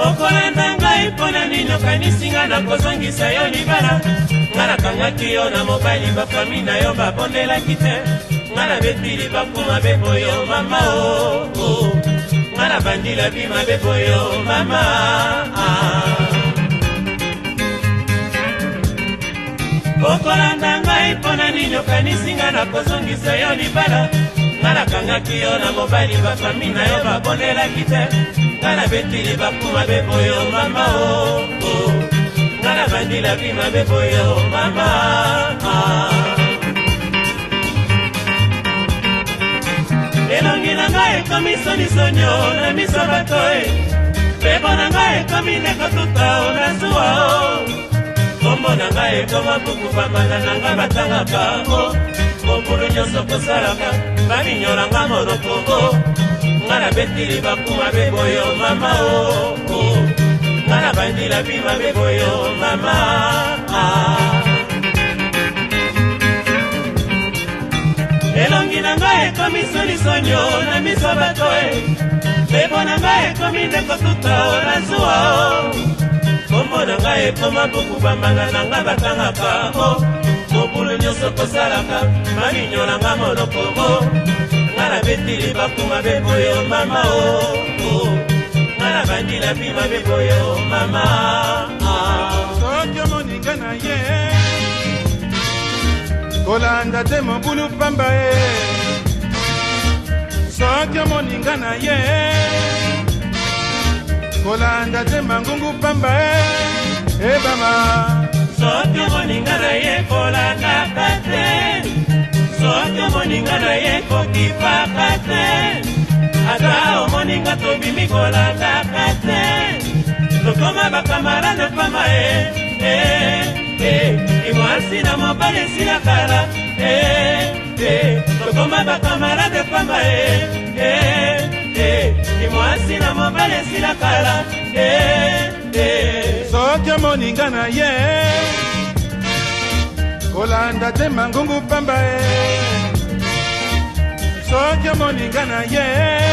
okolanda ngai mpona nini okanisinga na kozongisa yo libala nga nakangaki yo na mobali bafami na yo babondelaki te nga nabetili bakuma beboyo mama nga nabandila bima beboyo mama okolanda ngai mpona nini okanisinga na kozongisa yo libala nga nakangaki yo na mobali bafami na yo babondelaki te nga nabetili bakuma beboyo mama nga nabandila bima beboyo mama elongi na ngai ekomi sonisonio na miso bato pebo na ngai ekomi nekotuta na zuwa kombo na ngai ekoma buku bambala na ngai batangaka mokulu nyonso kosalaka baminyolanga monoko nga nabetili bakuma beboyo mama nga nabandila bima beboyo mama elongi na ngai ekomi sonisonio na miso bato pebo na ngai ekomi nekotuta na zuwa kombo na ngai ekoma buku bambala na ngai batangaka mokulu nyonso kosalaka baminyolanga monoko nga nabetili bakuma beboyo mama nga nabandila bima beboyo mama soki omoninga na ye kolanda te mobulu pamba soki omoninga na ye kolanda te mangungu pamba ebama soki omoninga na ye kolandaka te soki omoninga na ye kokipaka te ata omoninga tobimi kolandaka te tokoma bakamarade pamba imwasi na mobali esila kala tokoma bakamarade pamba imwasi na mobali esila kala soki omoninga na ye kolanda te mangungu pamba soki omoninga na ye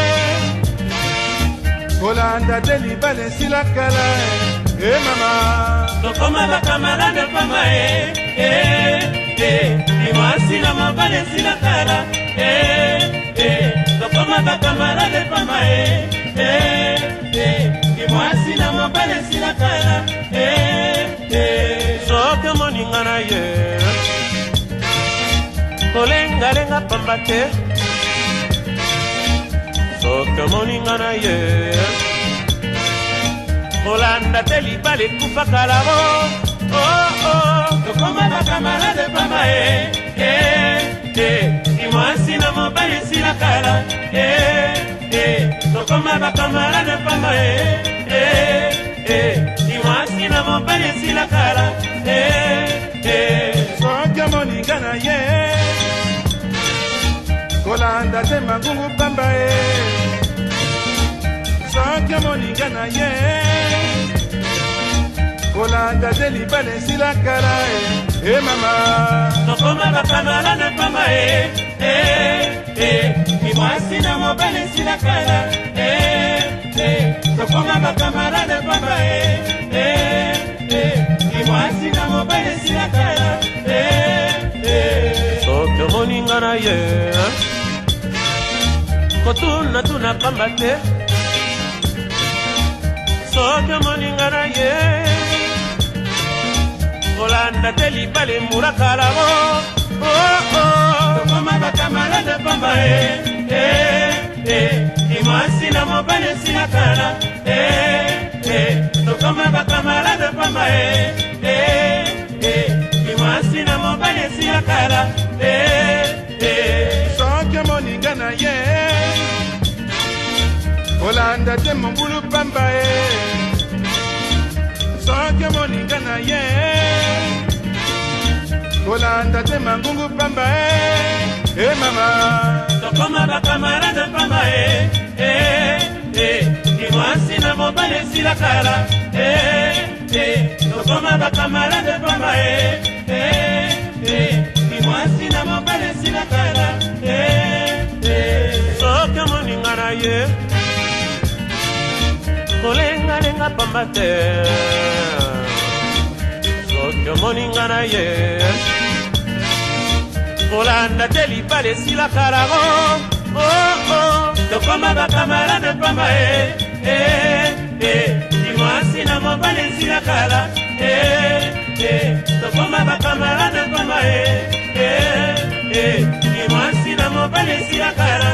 kolanda te libala esila kala mama tokoma bakamarade pamba imwasi na mobali esila kala tokoma bakamarade pamba imwasi na mobali esila kala soki omoninga na ye kolengalenga pamba te soki omoninga na ye kolanda te libala ekufa kalabo tokoma bakamarade pamba imwasi na mobali esila kala tokoma bakamarade pamba imwasi na mobali esila kala soki omoninga na ye kolanda te mangungu pamba soki omoninga na ye kolanda te libala esila kala mama tokoma bakamarade pamba imwasi na mobali esila kala tokoma bakamarade pamba imwasi na mobali esila kala soki omoninga na ye kotuna pamba te soki omoninga na ye kolanda te libala embula kalabo tokoma bakamarade pamba imwasi na mobali esila kala tokoma bakamarade pamba imwasi na mobali esila kala soki omoninga na ye kolanda te mobulu pamba soki omoninga na ye kolanda te mangungu pamba mama tokoma bakamarade pamba imwasi na mobali esila kala tokoma bakamarade pamba imwasi na mobali esila kala soki omoninga na ye kolengalenga ezalaka pamba te soki omoni nga na ye kolanda te libala esila kalago tokoma bakamarade pamba dimwasi na mobali esila kala tokoma bakamarade pamba dimwasi na mobali esila kala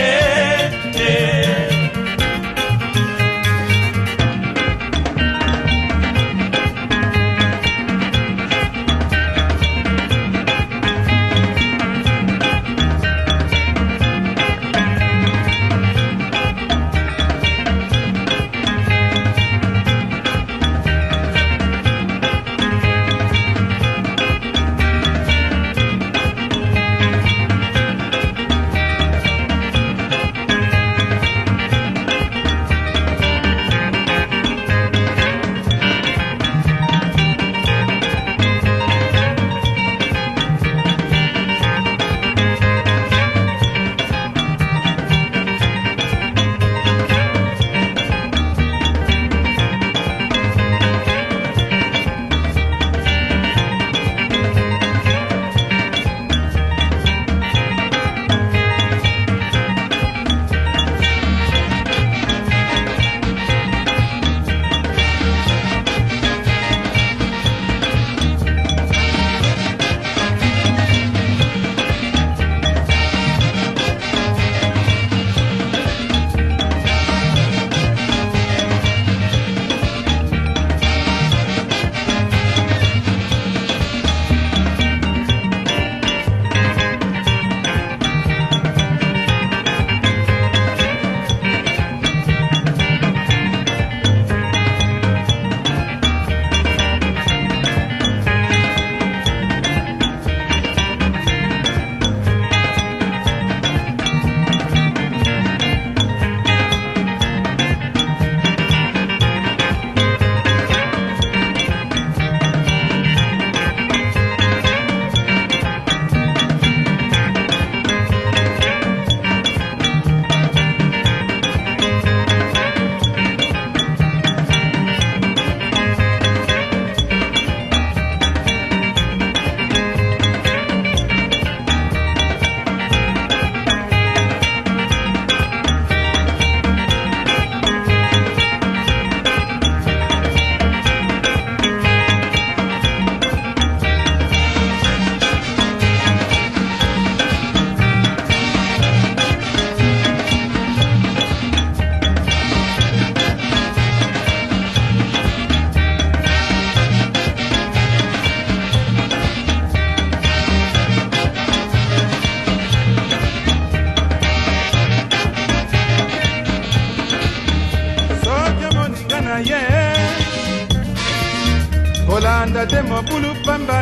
kolanda te mobulu pamba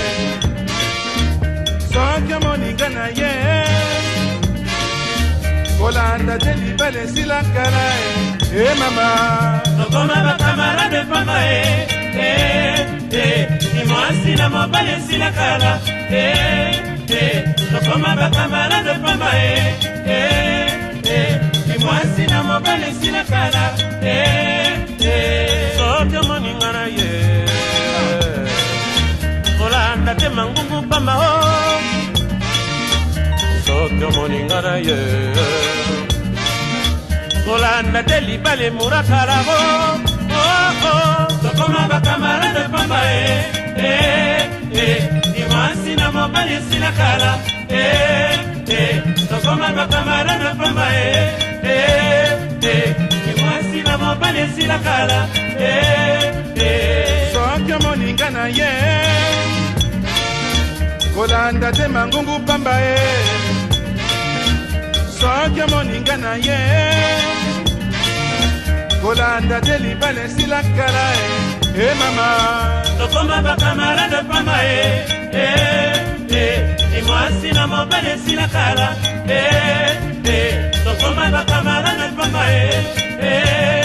soki moninga na ye kolanda te libala esila kala mama tokoma bakamarade pamba dimwasi na mobali esila kala tokoma bakamarade pamba dimwasi na mobali esila kala soki moninga na ye kolanda te mangungu pamba soki moninga na ye kolanda te libala murakalago tokoma bakamarade pamba dimwasi na mobali esila kala tokoma bakamarade pamba dimwasi na mobali esila kala soki moninga na ye kolanda te mangungu pamba soki moninga na ye kolanda te libala esila kala mama tokoma bakamarade pamba dimwasi na mobali esila kala tokoma bakamarade pamba